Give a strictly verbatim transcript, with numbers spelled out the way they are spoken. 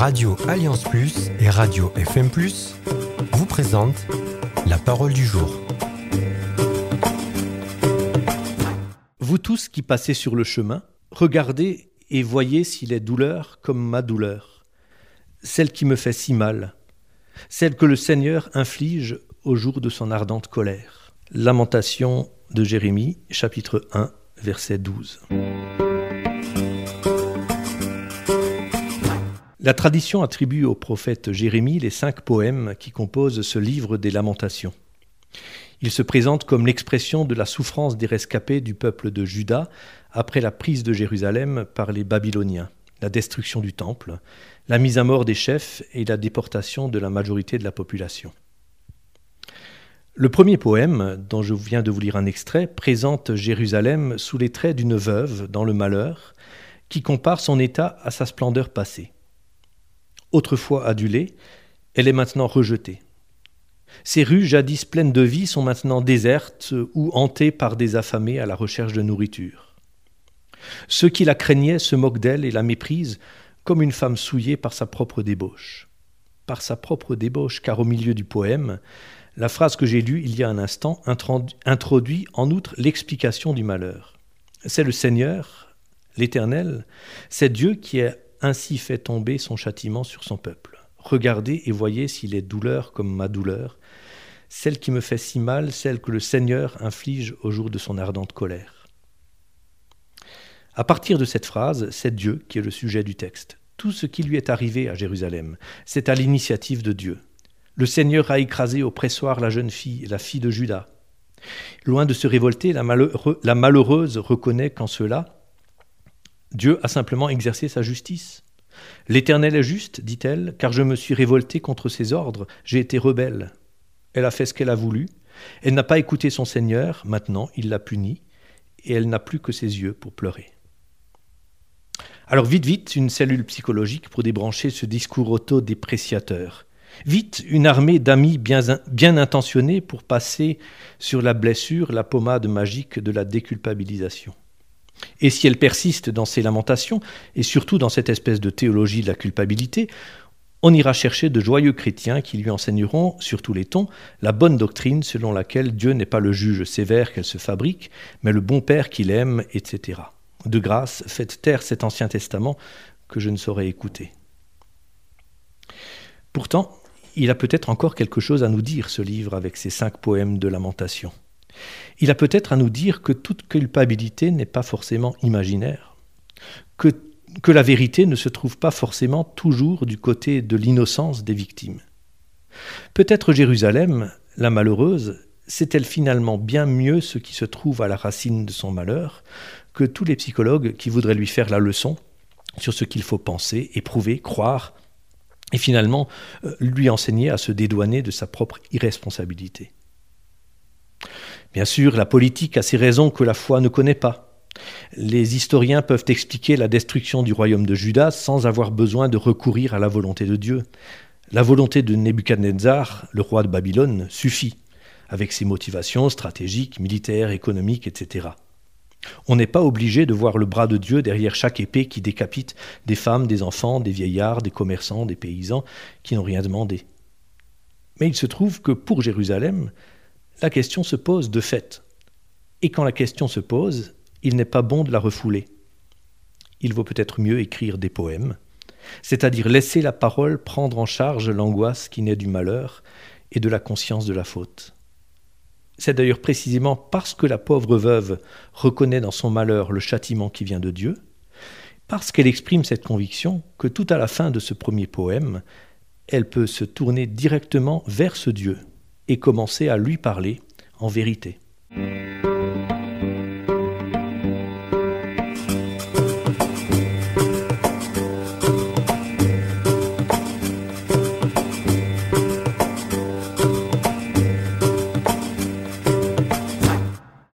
Radio Alliance Plus et Radio F M Plus vous présentent la parole du jour. Vous tous qui passez sur le chemin, regardez et voyez si les douleurs comme ma douleur, celle qui me fait si mal, celle que le Seigneur inflige au jour de son ardente colère. Lamentation de Jérémie, chapitre un, verset douze. La tradition attribue au prophète Jérémie les cinq poèmes qui composent ce livre des Lamentations. Il se présente comme l'expression de la souffrance des rescapés du peuple de Juda après la prise de Jérusalem par les Babyloniens, la destruction du temple, la mise à mort des chefs et la déportation de la majorité de la population. Le premier poème, dont je viens de vous lire un extrait, présente Jérusalem sous les traits d'une veuve dans le malheur, qui compare son état à sa splendeur passée. Autrefois adulée, elle est maintenant rejetée. Ces rues jadis pleines de vie sont maintenant désertes ou hantées par des affamés à la recherche de nourriture. Ceux qui la craignaient se moquent d'elle et la méprisent comme une femme souillée par sa propre débauche. Par sa propre débauche, car au milieu du poème, la phrase que j'ai lue il y a un instant introduit en outre l'explication du malheur. C'est le Seigneur, l'Éternel, c'est Dieu qui a ainsi fait tomber son châtiment sur son peuple. Regardez et voyez s'il est douleur comme ma douleur, celle qui me fait si mal, celle que le Seigneur inflige au jour de son ardente colère. À partir de cette phrase, c'est Dieu qui est le sujet du texte. Tout ce qui lui est arrivé à Jérusalem, c'est à l'initiative de Dieu. Le Seigneur a écrasé au pressoir la jeune fille, la fille de Juda. Loin de se révolter, la, malheure, la malheureuse reconnaît qu'en cela, Dieu a simplement exercé sa justice. « L'Éternel est juste, dit-elle, car je me suis révoltée contre ses ordres, j'ai été rebelle. » Elle a fait ce qu'elle a voulu, elle n'a pas écouté son Seigneur, maintenant il l'a punie, et elle n'a plus que ses yeux pour pleurer. Alors vite, vite, une cellule psychologique pour débrancher ce discours auto-dépréciateur. Vite, une armée d'amis bien, bien intentionnés pour passer sur la blessure la pommade magique de la déculpabilisation. Et si elle persiste dans ses lamentations, et surtout dans cette espèce de théologie de la culpabilité, on ira chercher de joyeux chrétiens qui lui enseigneront, sur tous les tons, la bonne doctrine selon laquelle Dieu n'est pas le juge sévère qu'elle se fabrique, mais le bon Père qu'il aime, et cetera. De grâce, faites taire cet Ancien Testament que je ne saurais écouter. Pourtant, il a peut-être encore quelque chose à nous dire, ce livre, avec ses cinq poèmes de lamentation. Il a peut-être à nous dire que toute culpabilité n'est pas forcément imaginaire, que, que la vérité ne se trouve pas forcément toujours du côté de l'innocence des victimes. Peut-être Jérusalem, la malheureuse, sait-elle finalement bien mieux ce qui se trouve à la racine de son malheur que tous les psychologues qui voudraient lui faire la leçon sur ce qu'il faut penser, éprouver, croire, et finalement lui enseigner à se dédouaner de sa propre irresponsabilité. Bien sûr, la politique a ses raisons que la foi ne connaît pas. Les historiens peuvent expliquer la destruction du royaume de Juda sans avoir besoin de recourir à la volonté de Dieu. La volonté de Nebuchadnezzar, le roi de Babylone, suffit, avec ses motivations stratégiques, militaires, économiques, et cetera. On n'est pas obligé de voir le bras de Dieu derrière chaque épée qui décapite des femmes, des enfants, des vieillards, des commerçants, des paysans qui n'ont rien demandé. Mais il se trouve que pour Jérusalem, la question se pose de fait. Et quand la question se pose, il n'est pas bon de la refouler. Il vaut peut-être mieux écrire des poèmes, c'est-à-dire laisser la parole prendre en charge l'angoisse qui naît du malheur et de la conscience de la faute. C'est d'ailleurs précisément parce que la pauvre veuve reconnaît dans son malheur le châtiment qui vient de Dieu, parce qu'elle exprime cette conviction, que tout à la fin de ce premier poème, elle peut se tourner directement vers ce Dieu et commencer à lui parler en vérité.